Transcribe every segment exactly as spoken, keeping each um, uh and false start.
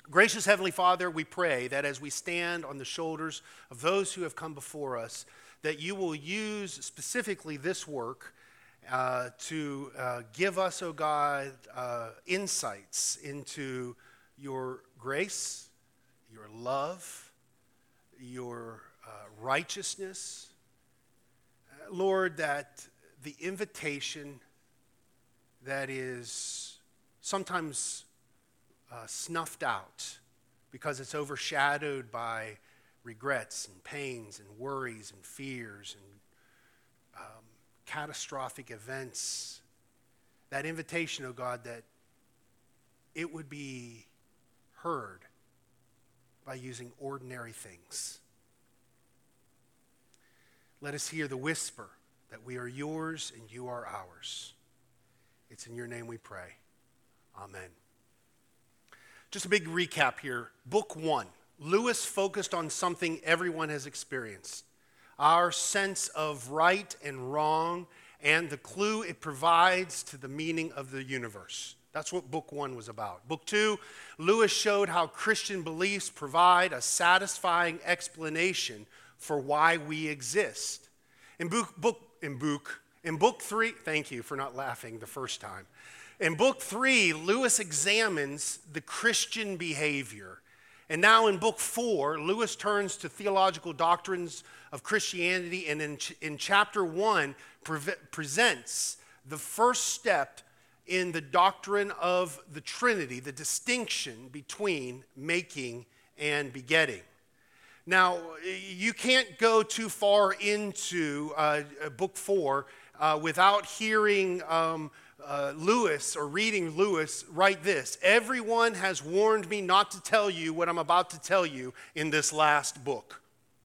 Gracious Heavenly Father, we pray that as we stand on the shoulders of those who have come before us, that you will use specifically this work uh, to uh, give us, oh God, uh, insights into your grace, your love, your uh, righteousness. Uh, Lord, that the invitation that is sometimes uh, snuffed out because it's overshadowed by regrets and pains and worries and fears and um, catastrophic events, that invitation, oh God, that it would be heard by using ordinary things. Let us hear the whisper that we are yours and you are ours. It's in your name we pray. Amen. Just a big recap here. Book one. Lewis focused on something everyone has experienced. Our sense of right and wrong and the clue it provides to the meaning of the universe. That's what book one was about. Book two, Lewis showed how Christian beliefs provide a satisfying explanation for why we exist. In book, book, in book, in book three, thank you for not laughing the first time. In book three, Lewis examines the Christian behavior. And now in book four, Lewis turns to theological doctrines of Christianity, and in, ch- in chapter one, pre- presents the first step in the doctrine of the Trinity, the distinction between making and begetting. Now, you can't go too far into uh, book four uh, without hearing um, uh, Lewis or reading Lewis write this: everyone has warned me not to tell you what I'm about to tell you in this last book.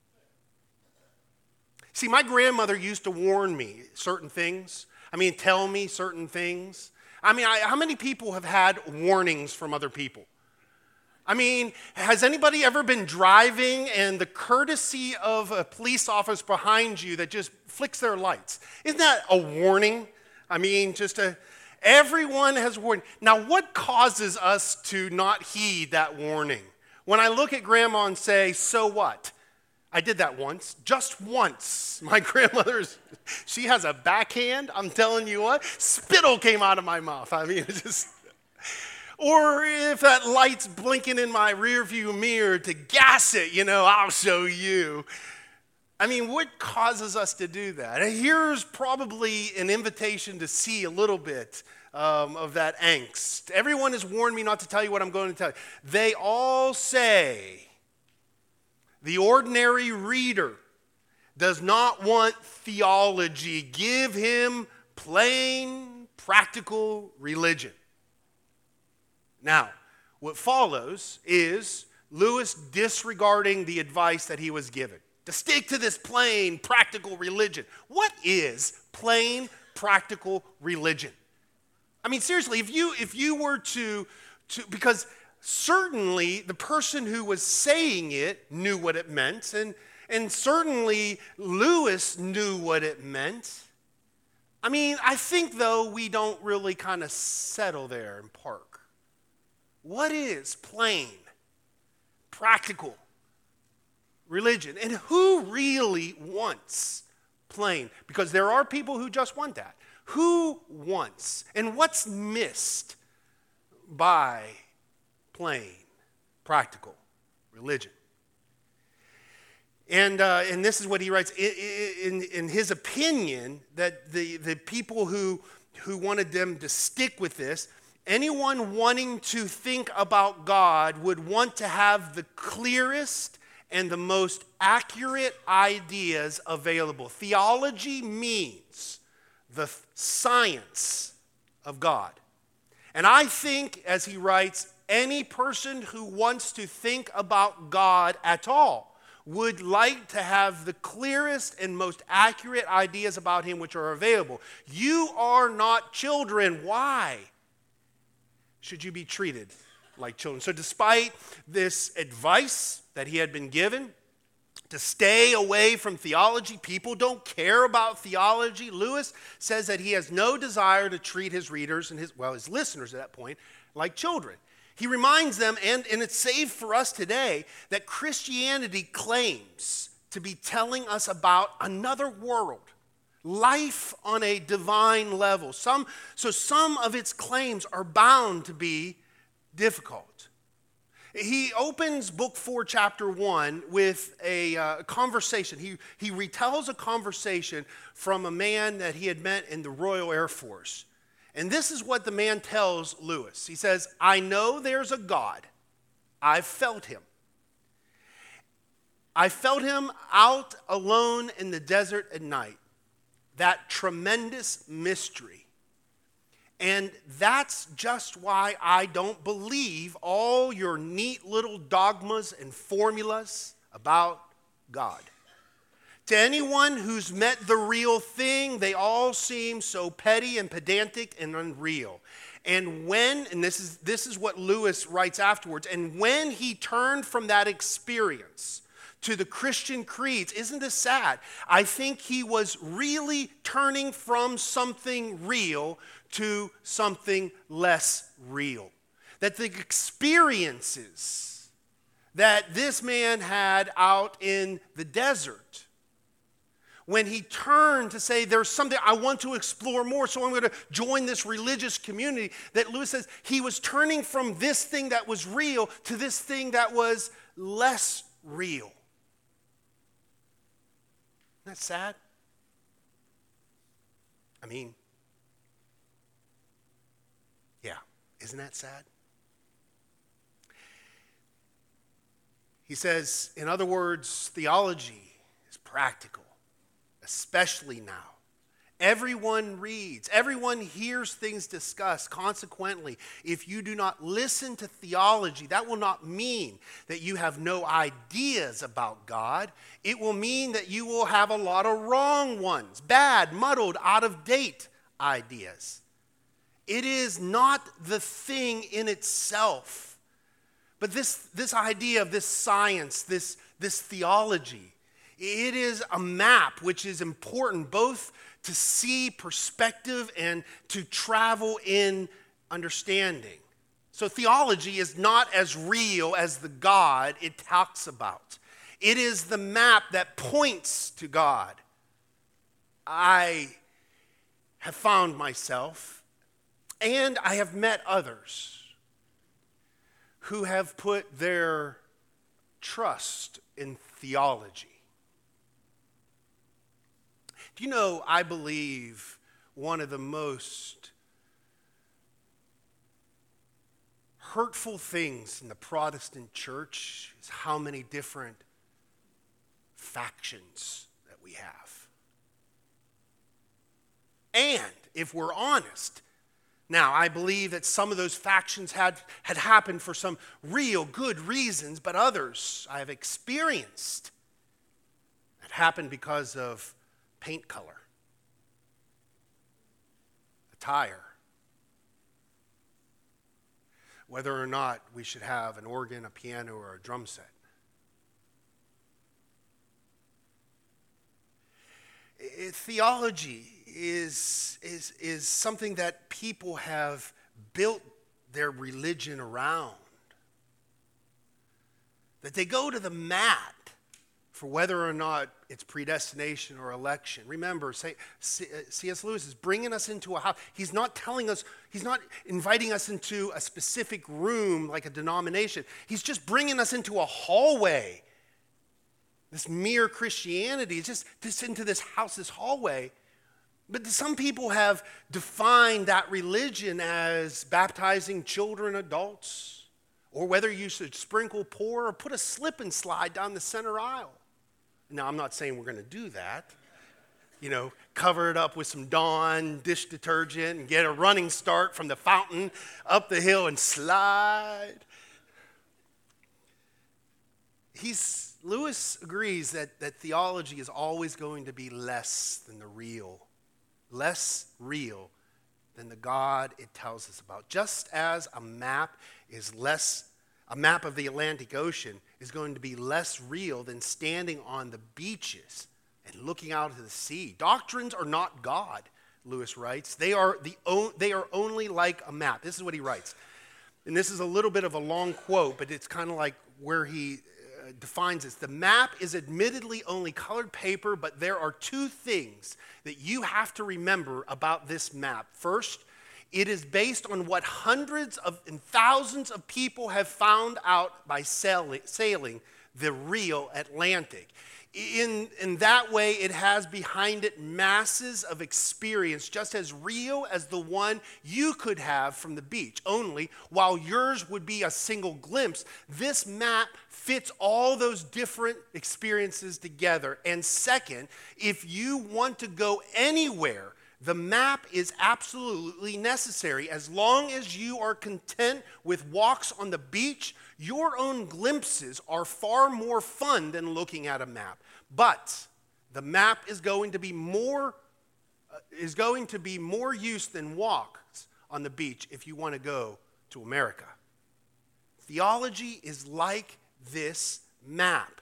See, my grandmother used to warn me certain things. I mean, tell me certain things. I mean, I, how many people have had warnings from other people? I mean, has anybody ever been driving and the courtesy of a police officer behind you that just flicks their lights? Isn't that a warning? I mean, just a, everyone has warned. Now, what causes us to not heed that warning? When I look at grandma and say, so what? I did that once, just once. My grandmother's, she has a backhand, I'm telling you what, spittle came out of my mouth. I mean, it's just, or if that light's blinking in my rearview mirror, to gas it, you know, I'll show you. I mean, what causes us to do that? And here's probably an invitation to see a little bit um, of that angst. Everyone has warned me not to tell you what I'm going to tell you. They all say, the ordinary reader does not want theology. Give him plain, practical religion. Now, what follows is Lewis disregarding the advice that he was given to stick to this plain, practical religion. What is plain, practical religion? I mean, seriously, if you if you were to, to because certainly the person who was saying it knew what it meant, and, and certainly Lewis knew what it meant. I mean, I think, though, we don't really kind of settle there and park. What is plain, practical religion? And who really wants plain? Because there are people who just want that. Who wants? And what's missed by plain, practical religion? And uh, and this is what he writes in, in his opinion, that the, the people who who wanted them to stick with this, anyone wanting to think about God would want to have the clearest and the most accurate ideas available. Theology means the science of God. And I think, as he writes, any person who wants to think about God at all would like to have the clearest and most accurate ideas about him which are available. You are not children. Why should you be treated like children? So despite this advice that he had been given to stay away from theology, people don't care about theology, Lewis says that he has no desire to treat his readers and his, well, his listeners at that point, like children. He reminds them, and, and it's saved for us today, that Christianity claims to be telling us about another world, life on a divine level. Some, so some of its claims are bound to be difficult. He opens book four, chapter one, with a uh, conversation. He, he retells a conversation from a man that he had met in the Royal Air Force. And this is what the man tells Lewis. He says, I know there's a God. I've felt him. I felt him out alone in the desert at night. That tremendous mystery. And that's just why I don't believe all your neat little dogmas and formulas about God. To anyone who's met the real thing, they all seem so petty and pedantic and unreal. And when, and this is, this is what Lewis writes afterwards, and when he turned from that experience to the Christian creeds, isn't this sad? I think he was really turning from something real to something less real. That the experiences that this man had out in the desert, when he turned to say, there's something I want to explore more, so I'm going to join this religious community, that Lewis says he was turning from this thing that was real to this thing that was less real. Isn't that sad? I mean, yeah, isn't that sad? He says, in other words, theology is practical, especially now. Everyone reads, everyone hears things discussed. Consequently, if you do not listen to theology, that will not mean that you have no ideas about God. It will mean that you will have a lot of wrong ones, bad, muddled, out of date ideas. It is not the thing in itself, but this, this idea of this science, this, this theology, it is a map which is important both to see perspective and to travel in understanding. So theology is not as real as the God it talks about. It is the map that points to God. I have found myself, and I have met others who have put their trust in theology. Do you know, I believe one of the most hurtful things in the Protestant church is how many different factions that we have. And if we're honest, now I believe that some of those factions had, had happened for some real good reasons, but others I have experienced that happened because of paint color, attire, whether or not we should have an organ, a piano, or a drum set. It, theology is, is, is something that people have built their religion around. That they go to the mat for whether or not it's predestination or election. Remember, C S Lewis is bringing us into a house. He's not telling us, he's not inviting us into a specific room like a denomination. He's just bringing us into a hallway. This mere Christianity is just, just into this house, this hallway. But some people have defined that religion as baptizing children, adults, or whether you should sprinkle, pour, or put a slip and slide down the center aisle. Now, I'm not saying we're going to do that. You know, cover it up with some Dawn dish detergent and get a running start from the fountain up the hill and slide. He's, Lewis agrees that, that theology is always going to be less than the real, less real than the God it tells us about. Just as a map is less A map of the Atlantic Ocean is going to be less real than standing on the beaches and looking out to the sea. Doctrines are not God, Lewis writes. They are, the, they are only like a map. This is what he writes. And this is a little bit of a long quote, but it's kind of like where he uh, defines this. The map is admittedly only colored paper, but there are two things that you have to remember about this map. First, it is based on what hundreds of and thousands of people have found out by sailing, sailing the real Atlantic. In, in that way, it has behind it masses of experience, just as real as the one you could have from the beach. Only, while yours would be a single glimpse, this map fits all those different experiences together. And second, if you want to go anywhere, the map is absolutely necessary. As long as you are content with walks on the beach, your own glimpses are far more fun than looking at a map. But the map is going to be more uh, is going to be more use than walks on the beach if you want to go to America. Theology is like this map.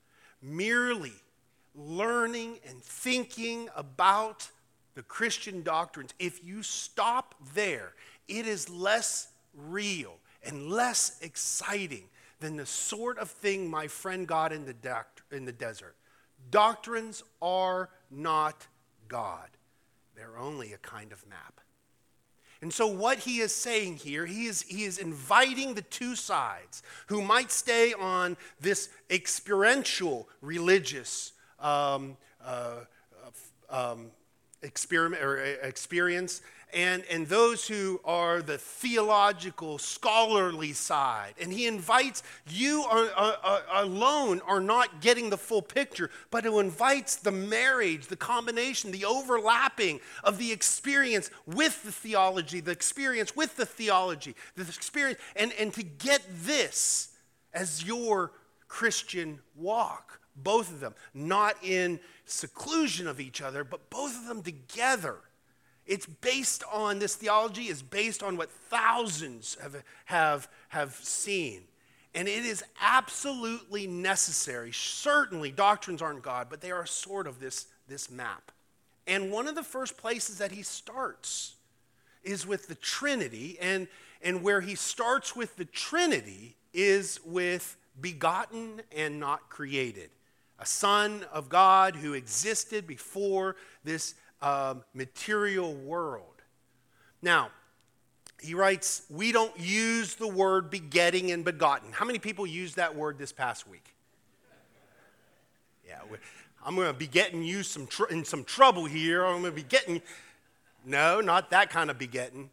Merely learning and thinking about the Christian doctrines, if you stop there, it is less real and less exciting than the sort of thing my friend got in the, doc- in the desert. Doctrines are not God. They're only a kind of map. And so what he is saying here, he is, he is inviting the two sides who might stay on this experiential religious um, uh, um, experiment or experience, and, and those who are the theological, scholarly side. And he invites you are, are, are, alone are not getting the full picture, but he invites the marriage, the combination, the overlapping of the experience with the theology, the experience with the theology, the experience, and, and to get this as your Christian walk. Both of them, not in seclusion of each other, but both of them together. It's based on, this theology is based on what thousands have, have, have seen. And it is absolutely necessary. Certainly, doctrines aren't God, but they are sort of this, this map. And one of the first places that he starts is with the Trinity. And, and where he starts with the Trinity is with begotten and not created. A son of God who existed before this um, material world. Now, he writes, we don't use the word begetting and begotten. How many people used that word this past week? Yeah, I'm going to be getting you some tr- in some trouble here. I'm going to be getting, no, not that kind of begetting.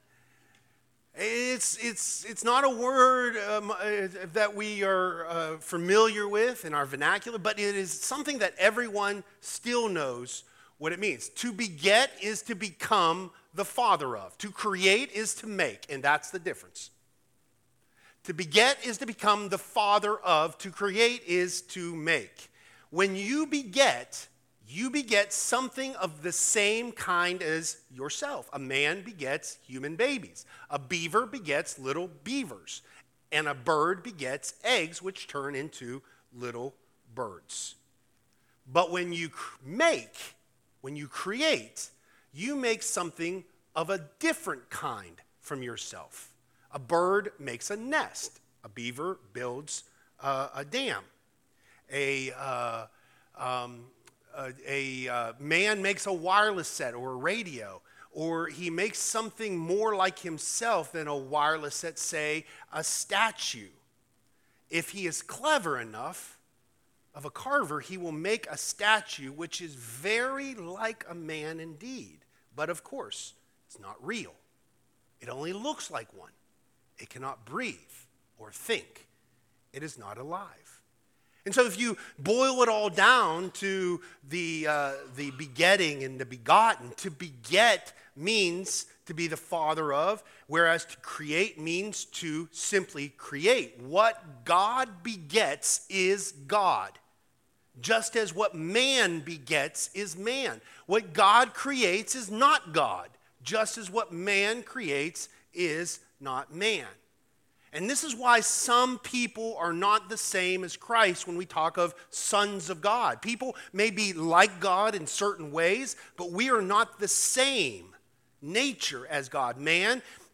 It's, it's, it's not a word um, that we are uh, familiar with in our vernacular, but it is something that everyone still knows what it means. To beget is to become the father of. To create is to make, and that's the difference. To beget is to become the father of. To create is to make. When you beget, you beget something of the same kind as yourself. A man begets human babies. A beaver begets little beavers. And a bird begets eggs, which turn into little birds. But when you make, when you create, you make something of a different kind from yourself. A bird makes a nest. A beaver builds uh, a dam. A... Uh, um, A, a uh, man makes a wireless set or a radio, or he makes something more like himself than a wireless set, say a statue. If he is clever enough of a carver, he will make a statue which is very like a man indeed. But of course, it's not real. It only looks like one. It cannot breathe or think. It is not alive. And so if you boil it all down to the, uh, the begetting and the begotten, to beget means to be the father of, whereas to create means to simply create. What God begets is God, just as what man begets is man. What God creates is not God, just as what man creates is not man. And this is why some people are not the same as Christ when we talk of sons of God. People may be like God in certain ways, but we are not the same nature as God. Man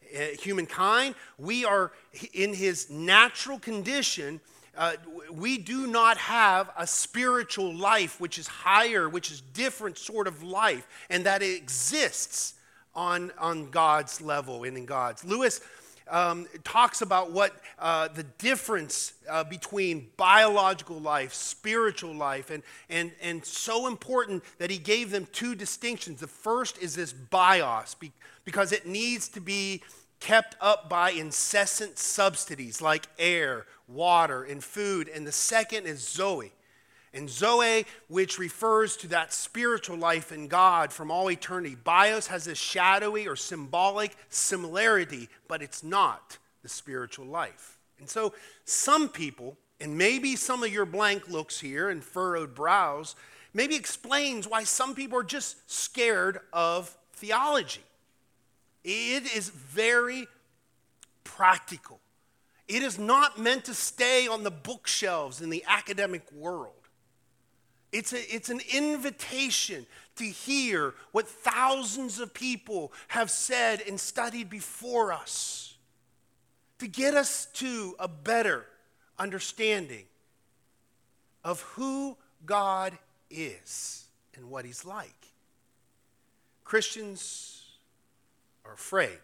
uh, humankind, we are in his natural condition. Uh, we do not have a spiritual life which is higher, which is different sort of life, and that it exists on, on God's level and in God's. Lewis um, talks about what uh, the difference uh, between biological life, spiritual life, and, and, and so important that he gave them two distinctions. The first is this bios, because it needs to be kept up by incessant subsidies like air, water, and food. And the second is Zoe. And Zoe, which refers to that spiritual life in God from all eternity. Bios has this shadowy or symbolic similarity, but it's not the spiritual life. And so some people, and maybe some of your blank looks here and furrowed brows, maybe explains why some people are just scared of theology. It is very practical. It is not meant to stay on the bookshelves in the academic world. It's, a, it's an invitation to hear what thousands of people have said and studied before us, to get us to a better understanding of who God is and what he's like. Christians are afraid,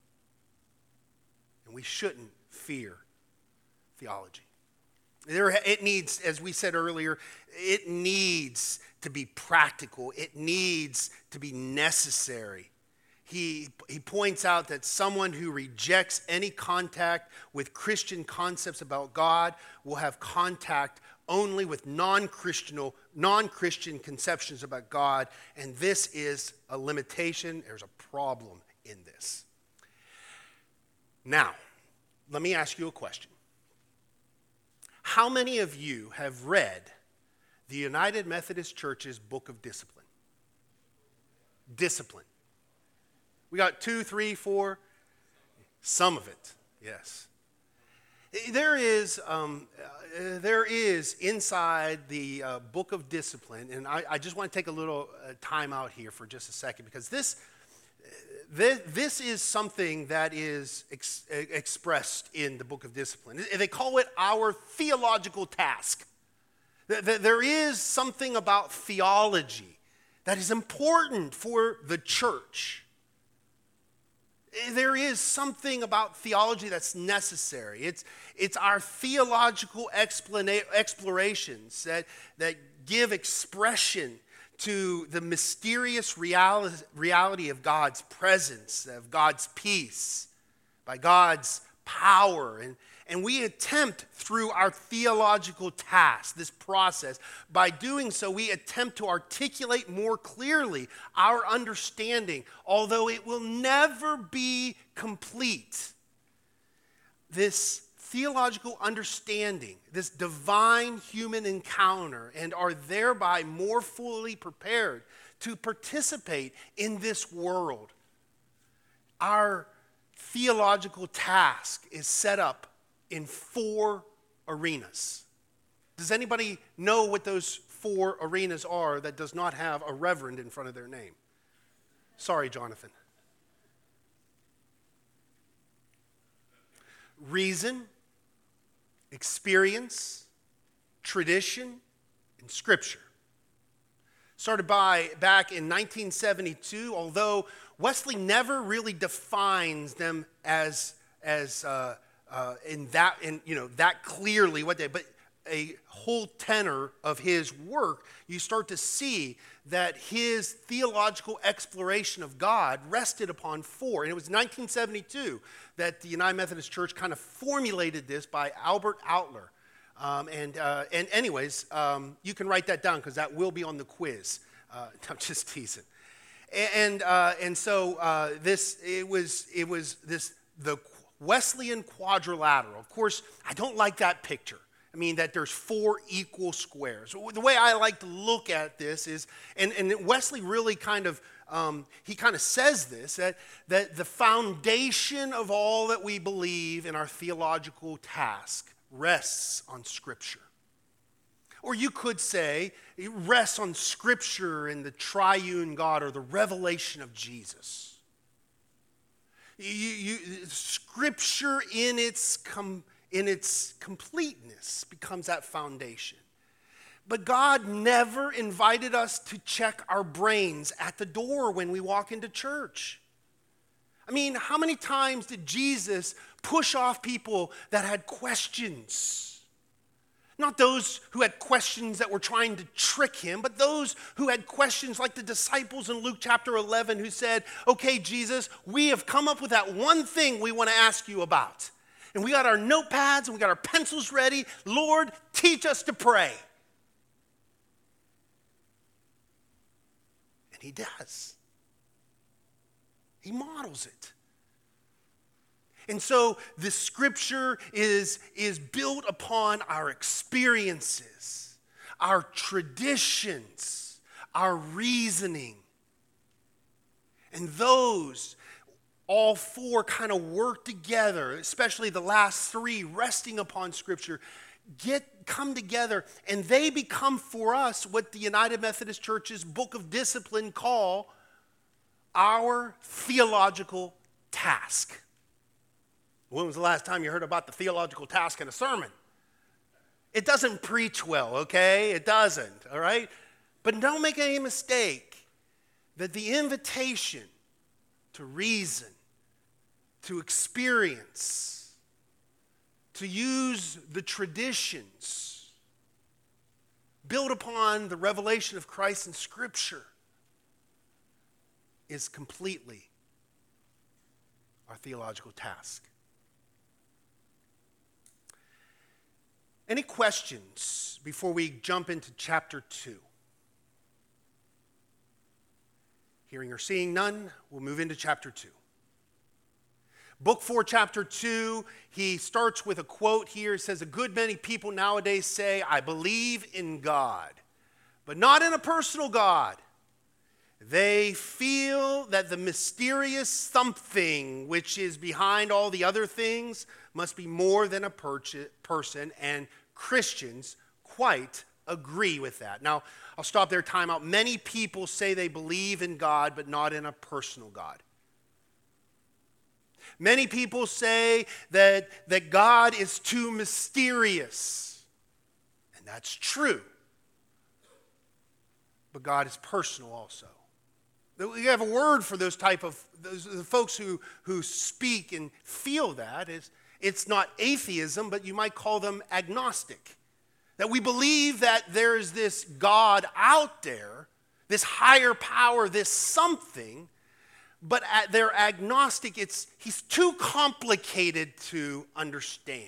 and we shouldn't fear theology. There, it needs, as we said earlier, it needs to be practical. It needs to be necessary. He, he points out that someone who rejects any contact with Christian concepts about God will have contact only with non-Christian, non-Christian conceptions about God, and this is a limitation. There's a problem in this. Now, let me ask you a question. How many of you have read the United Methodist Church's Book of Discipline? Discipline. We got two, three, four. Some of it, yes. There is, um, uh, there is inside the uh, Book of Discipline, and I, I just want to take a little uh, time out here for just a second, because this, this, this is something that is ex- expressed in the Book of Discipline. They call it our theological task. There is something about theology that is important for the church. There is something about theology that's necessary. It's, it's our theological explana- explorations that, that give expression to the mysterious reality, reality of God's presence, of God's peace, by God's power. And, and we attempt through our theological task, this process, by doing so, we attempt to articulate more clearly our understanding, although it will never be complete. This theological understanding, this divine human encounter, and are thereby more fully prepared to participate in this world. Our theological task is set up in four arenas. Does anybody know what those four arenas are that does not have a reverend in front of their name? Sorry, Jonathan. Reason, experience, tradition, and scripture. Started by back in nineteen seventy-two, although Wesley never really defines them as as uh, uh, in that in you know that clearly what they. But a whole tenor of his work, you start to see that his theological exploration of God rested upon four. And it was nineteen seventy-two that the United Methodist Church kind of formulated this by Albert Outler. Um, and, uh, and anyways, um, you can write that down because that will be on the quiz. Uh, I'm just teasing. And, uh, and so uh, this, it was, it was this, the Wesleyan quadrilateral. Of course, I don't like that picture. I mean, that there's four equal squares. The way I like to look at this is, and, and Wesley really kind of, um, he kind of says this, that, that the foundation of all that we believe in our theological task rests on Scripture. Or you could say, it rests on Scripture and the triune God or the revelation of Jesus. You, you, Scripture in its, com, in its completeness becomes that foundation. But God never invited us to check our brains at the door when we walk into church. I mean, how many times did Jesus push off people that had questions? Not those who had questions that were trying to trick him, but those who had questions like the disciples in Luke chapter eleven who said, okay, Jesus, we have come up with that one thing we want to ask you about. And we got our notepads and we got our pencils ready. Lord, teach us to pray. And he does. He models it. And so the Scripture is, is built upon our experiences, our traditions, our reasoning. And those, all four kind of work together, especially the last three, resting upon Scripture, get come together, and they become for us what the United Methodist Church's Book of Discipline call our theological task. When was the last time you heard about the theological task in a sermon? It doesn't preach well, okay? It doesn't, all right? But don't make any mistake that the invitation to reason, to experience, to use the traditions built upon the revelation of Christ in Scripture is completely our theological task. Any questions before we jump into chapter two? Hearing or seeing none, we'll move into chapter two. Book four, chapter two, he starts with a quote here. It says, a good many people nowadays say, I believe in God, but not in a personal God. They feel that the mysterious something which is behind all the other things must be more than a per- person, and Christians quite agree with that. Now, I'll stop there, time out. Many people say they believe in God, but not in a personal God. Many people say that, that God is too mysterious, and that's true. But God is personal also. We have a word for those type of those the folks who, who speak and feel that. It's, it's not atheism, but you might call them agnostic. That we believe that there's this God out there, this higher power, this something, but they're agnostic. It's, he's too complicated to understand.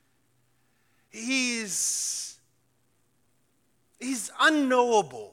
He's, he's unknowable.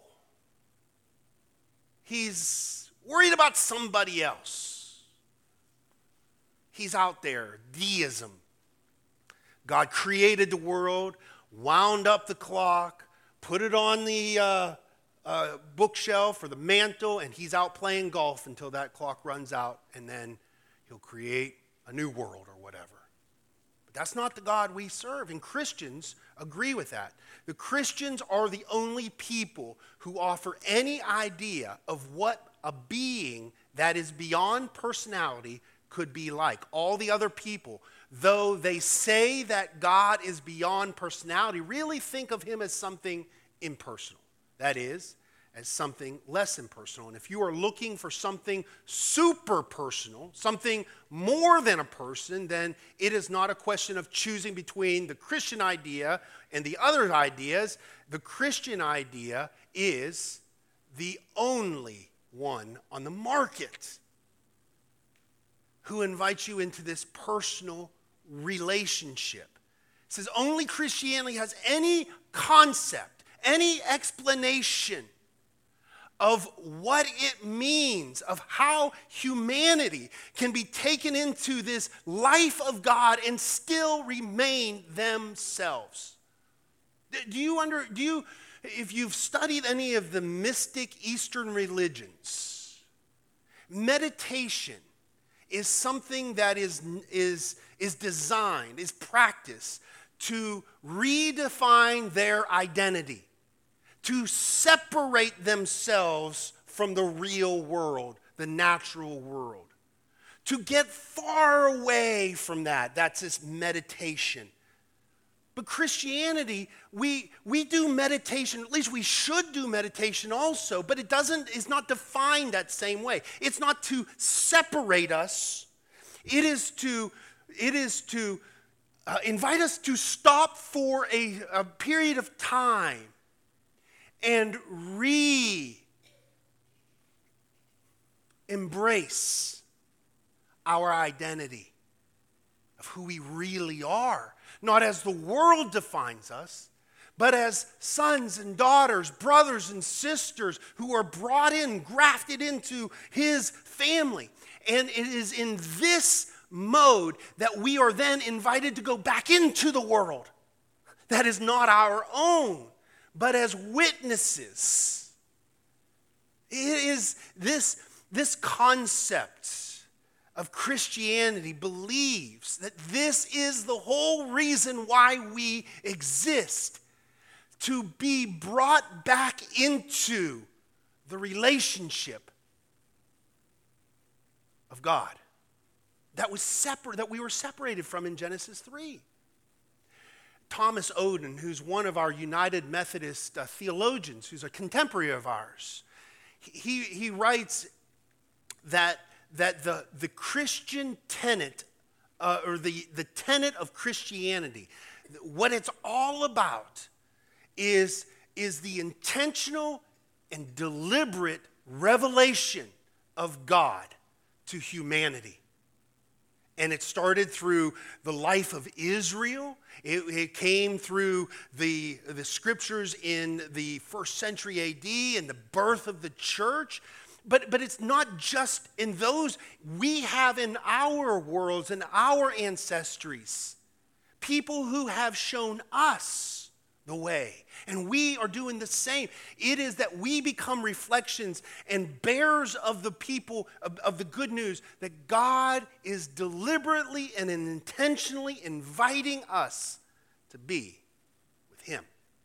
He's worried about somebody else. He's out there. Deism. God created the world, wound up the clock, put it on the uh, uh, bookshelf or the mantle, and he's out playing golf until that clock runs out, and then he'll create a new world or whatever. But that's not the God we serve, and Christians agree with that. The Christians are the only people who offer any idea of what a being that is beyond personality could be like. All the other people, though they say that God is beyond personality, really think of him as something impersonal. That is, as something less impersonal. And if you are looking for something super personal, something more than a person, then it is not a question of choosing between the Christian idea and the other ideas. The Christian idea is the only one on the market who invites you into this personal relationship. It says only Christianity has any concept, any explanation of what it means, of how humanity can be taken into this life of God and still remain themselves. Do you under, do you, if you've studied any of the mystic Eastern religions, meditation is something that is, is, is designed, is practiced to redefine their identity, to separate themselves from the real world, the natural world, to get far away from that. That's this meditation. But Christianity, we, we do meditation, at least we should do meditation also, but it doesn't, it's not defined that same way. It's not to separate us. It is to, it is to uh, invite us to stop for a, a period of time and re-embrace our identity of who we really are. Not as the world defines us, but as sons and daughters, brothers and sisters who are brought in, grafted into his family. And it is in this mode that we are then invited to go back into the world that is not our own, but as witnesses. It is this, this concept of Christianity believes that this is the whole reason why we exist, to be brought back into the relationship of God that was separate, that we were separated from in Genesis three. Thomas Oden, who's one of our United Methodist uh, theologians, who's a contemporary of ours, he, he writes that that the, the Christian tenet, uh, or the, the tenet of Christianity, what it's all about is, is the intentional and deliberate revelation of God to humanity. And it started through the life of Israel. It, it came through the, the scriptures in the first century A D and the birth of the church. But, but it's not just in those. We have in our worlds and our ancestries people who have shown us the way. And we are doing the same. It is that we become reflections and bearers of the people, of, of the good news, that God is deliberately and intentionally inviting us to be with him.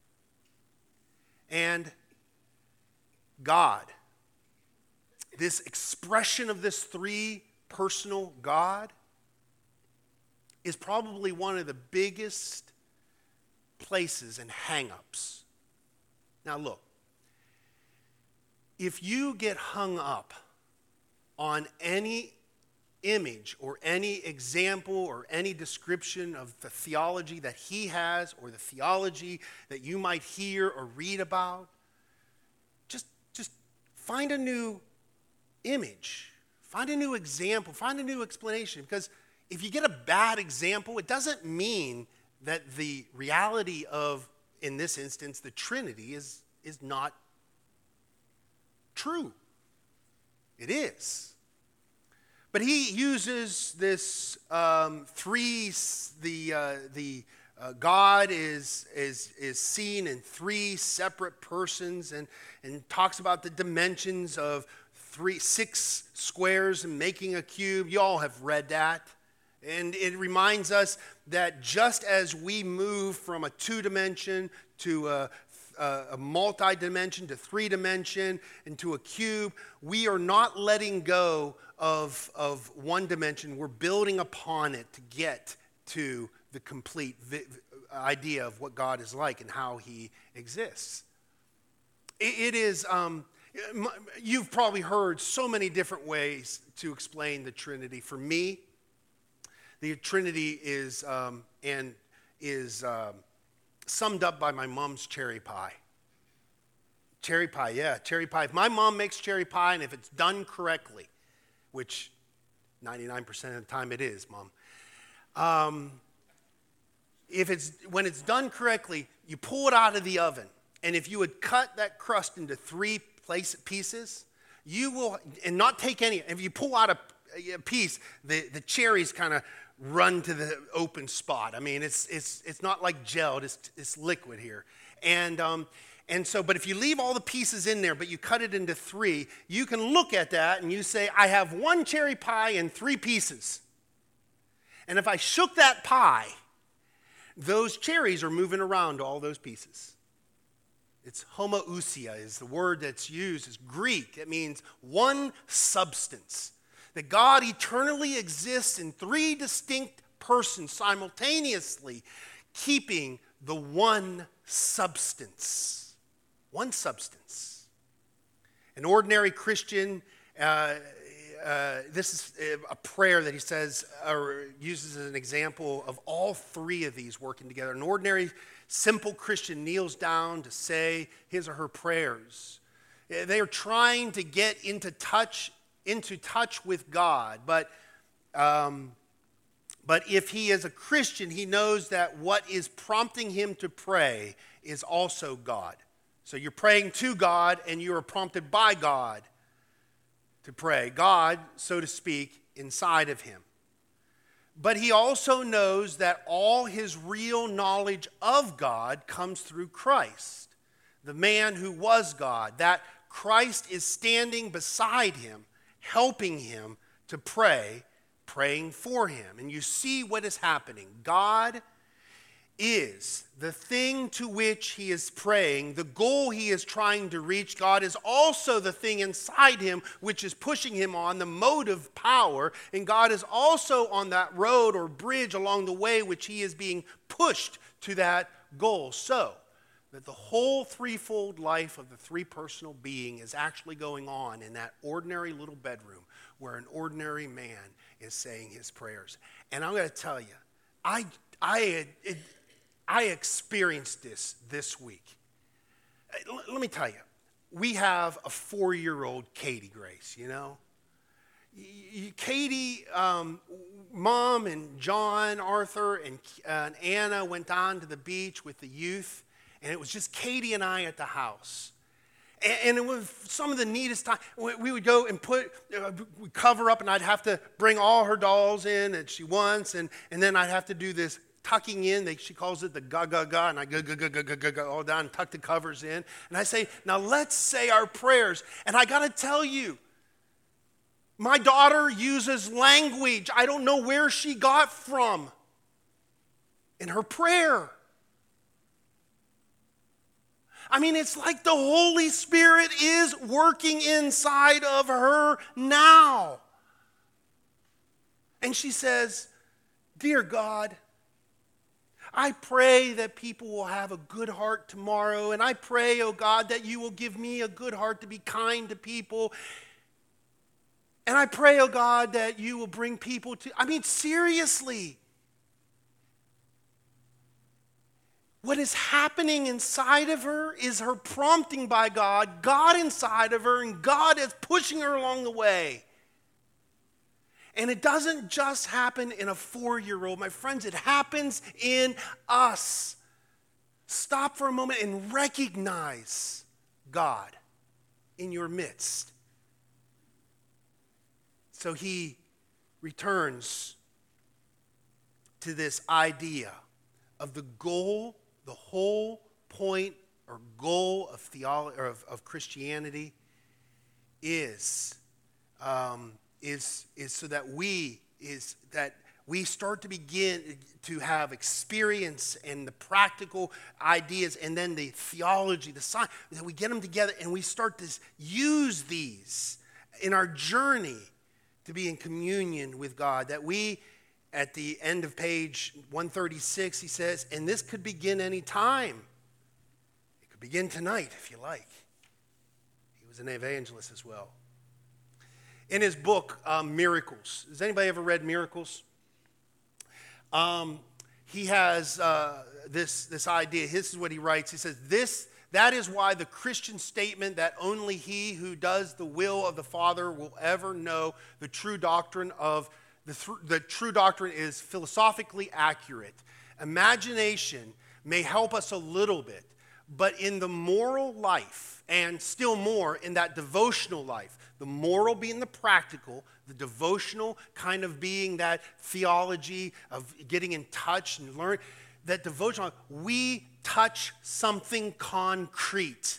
And God, this expression of this three-personal God, is probably one of the biggest places and hang-ups. Now look, if you get hung up on any image or any example or any description of the theology that he has or the theology that you might hear or read about, just, just find a new image, find a new example, find a new explanation. Because if you get a bad example, it doesn't mean that the reality of, in this instance, the Trinity is, is not true. It is. But he uses this um, three, the, uh, the uh, God is, is, is seen in three separate persons, and, and talks about the dimensions of three, six squares and making a cube. You all have read that. And it reminds us that just as we move from a two-dimension to a, a, a multi-dimension to three-dimension and to a cube, we are not letting go of, of one dimension. We're building upon it to get to the complete vi- idea of what God is like and how he exists. It, it is... Um, You've probably heard so many different ways to explain the Trinity. For me, the Trinity is um, and is um, summed up by my mom's cherry pie. Cherry pie, yeah, cherry pie. If my mom makes cherry pie, and if it's done correctly, which ninety-nine percent of the time it is, Mom. Um, if it's when it's done correctly, you pull it out of the oven, and if you would cut that crust into three place pieces, you will, and not take any, if you pull out a, a piece, the, the cherries kind of run to the open spot. I mean, it's it's it's not like gel, it's, it's liquid here. And um, and so, but if you leave all the pieces in there, but you cut it into three, you can look at that and you say, I have one cherry pie in three pieces. And if I shook that pie, those cherries are moving around to all those pieces. It's homoousia is the word that's used. It's Greek. It means one substance. that God eternally exists in three distinct persons simultaneously, keeping the one substance. One substance. An ordinary Christian, uh, uh, this is a prayer that he says, or uses as an example of all three of these working together. An ordinary, simple Christian kneels down to say his or her prayers. They are trying to get into touch, into touch with God, but um, But if he is a Christian, he knows that what is prompting him to pray is also God. So you're praying to God and you are prompted by God to pray. God, so to speak, inside of him. But he also knows that all his real knowledge of God comes through Christ, the man who was God, that Christ is standing beside him, helping him to pray, praying for him. And you see what is happening. God is the thing to which he is praying, the goal he is trying to reach. God is also the thing inside him which is pushing him on, the motive power. And God is also on that road or bridge along the way which he is being pushed to that goal. So that the whole threefold life of the three-personal being is actually going on in that ordinary little bedroom where an ordinary man is saying his prayers. And I'm going to tell you, I, I, it, I experienced this this week. L- let me tell you, we have a four-year-old Katie Grace, you know. Y- Katie, um, Mom and John, Arthur, and, uh, and Anna went on to the beach with the youth, and it was just Katie and I at the house. And it was some of the neatest time. We would go and put, uh, we'd cover up, and I'd have to bring all her dolls in that she wants, and, and then I'd have to do this tucking in. They, she calls it the ga-ga-ga, and I go-ga-ga-ga-ga-ga all down and tuck the covers in. And I say, now let's say our prayers. And I got to tell you, my daughter uses language I don't know where she got from in her prayer. I mean, it's like the Holy Spirit is working inside of her now. And she says, "Dear God, I pray that people will have a good heart tomorrow. And I pray, oh God, that you will give me a good heart to be kind to people. And I pray, oh God, that you will bring people to..." I mean, seriously. What is happening inside of her is her prompting by God, God inside of her, and God is pushing her along the way. And it doesn't just happen in a four-year-old. My friends, it happens in us. Stop for a moment and recognize God in your midst. So he returns to this idea of the goal, the whole point or goal of theology or of, of Christianity is, um, is, is so that we is that we start to begin to have experience and the practical ideas and then the theology, the science, that we get them together and we start to use these in our journey to be in communion with God. That we, at the end of page one thirty-six, he says, and this could begin any time. It could begin tonight if you like. He was an evangelist as well. In his book, um, Miracles, has anybody ever read Miracles? Um, he has uh, this, this idea. This is what he writes. He says, this, that is why the Christian statement that only he who does the will of the Father will ever know the true doctrine of The, th- the true doctrine is philosophically accurate. Imagination may help us a little bit, but in the moral life, and still more in that devotional life, the moral being the practical, the devotional kind of being that theology of getting in touch and learn, that devotional, we touch something concrete,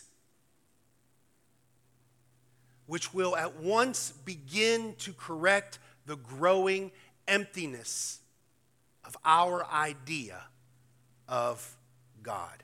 which will at once begin to correct the growing emptiness of our idea of God.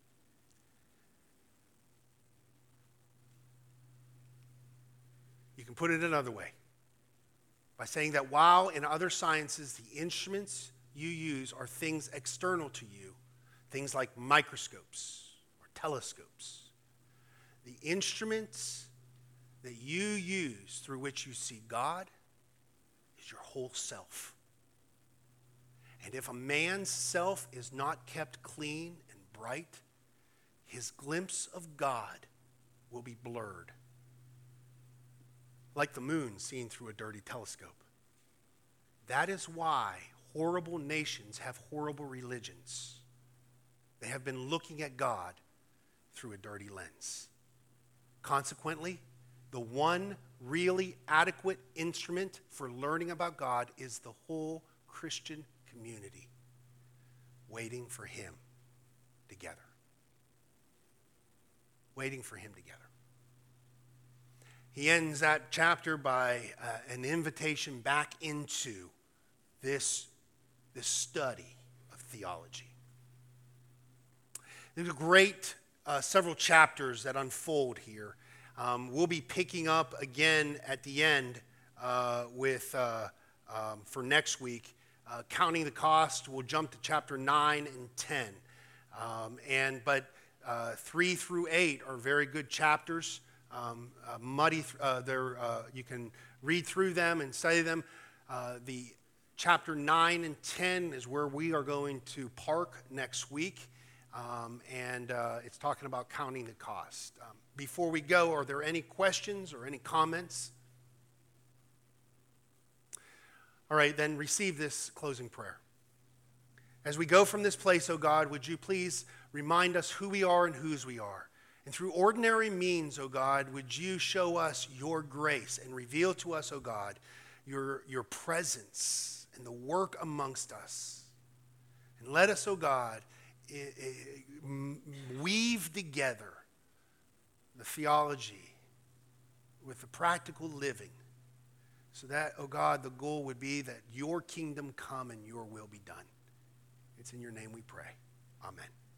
You can put it another way by saying that while in other sciences the instruments you use are things external to you, things like microscopes or telescopes, the instruments that you use through which you see God is your whole self. And if a man's self is not kept clean and bright, his glimpse of God will be blurred, like the moon seen through a dirty telescope. That is why horrible nations have horrible religions. They have been looking at God through a dirty lens. Consequently, the one really adequate instrument for learning about God is the whole Christian community waiting for him together. Waiting for him together. He ends that chapter by uh, an invitation back into this, this study of theology. There's a great uh, several chapters that unfold here. Um, we'll be picking up again at the end uh, with, uh, um, for next week, uh, Counting the Cost. We'll jump to chapter nine and ten. Um, and, but uh, three through eight are very good chapters. Um, uh, muddy, uh, they're, uh, you can read through them and study them. Uh, the chapter nine and ten is where we are going to park next week. Um, and uh, it's talking about counting the cost. Um, before we go, are there any questions or any comments? All right, then receive this closing prayer. As we go from this place, O God, would you please remind us who we are and whose we are? And through ordinary means, O God, would you show us your grace and reveal to us, O God, your, your presence and the work amongst us. And let us, O God, weave together the theology with the practical living so that, oh God, the goal would be that your kingdom come and your will be done. It's in your name we pray. Amen.